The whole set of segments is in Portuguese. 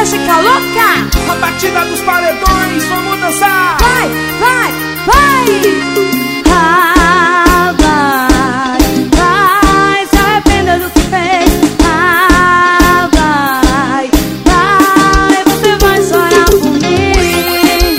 Chica louca. A batida dos paredões, vamos dançar. Vai, vai, vai. Ah, vai, vai, se arrependa do que fez. Ah, vai, vai, você vai chorar por mim.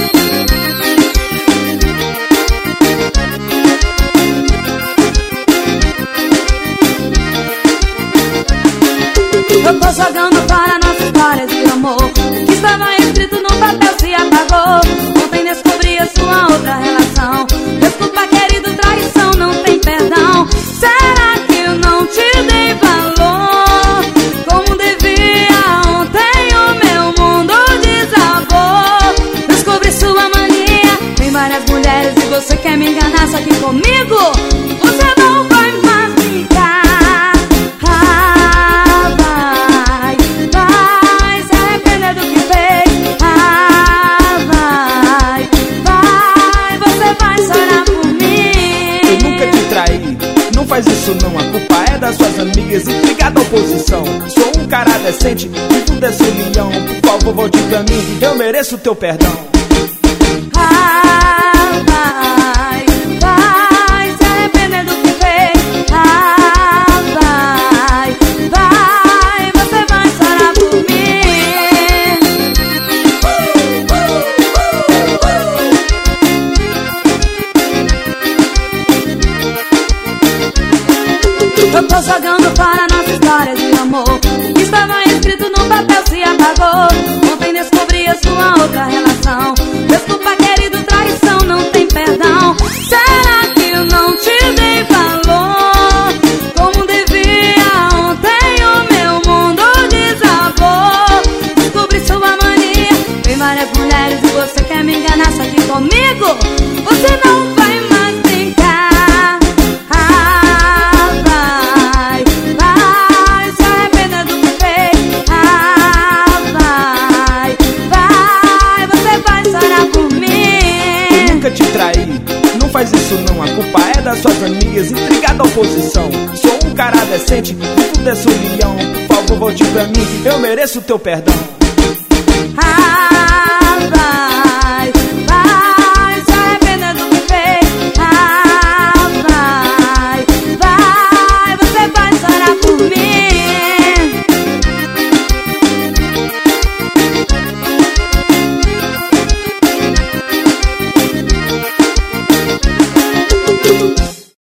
Eu tô jogando para nossa história de amor. O que estava escrito no papel se apagou. Ontem descobri a sua outra relação. Desculpa, querido, traição não tem perdão. Será que eu não te dei valor como devia? Ontem o meu mundo desabou. Descobri sua mania. Tem várias mulheres e você quer me enganar. Só que comigo você não vai mais brincar. Não faz isso não, a culpa é das suas amigas. Intrigada oposição, sou um cara decente, vivo desse leão. Por favor, volte pra mim, eu mereço teu perdão. Ah, vai, vai, se arrepender do que fez. Ah, vai, vai, você vai chorar por mim. Eu tô jogando para nossa história de amor. O que estava escrito no papel se apagou. Ontem descobri a sua outra relação. Desculpa, querido, traição não tem perdão. Será que eu não te dei valor como devia? Ontem o meu mundo desabou. Descobri sua mania. Tem várias mulheres e você quer me enganar. Só que comigo você não vai mais brincar. Te trair, não faz isso não, a culpa é das suas amigas. Intrigada oposição, sou um cara decente, vivo desse leão. Por favor, volte pra mim, eu mereço teu perdão. Ah,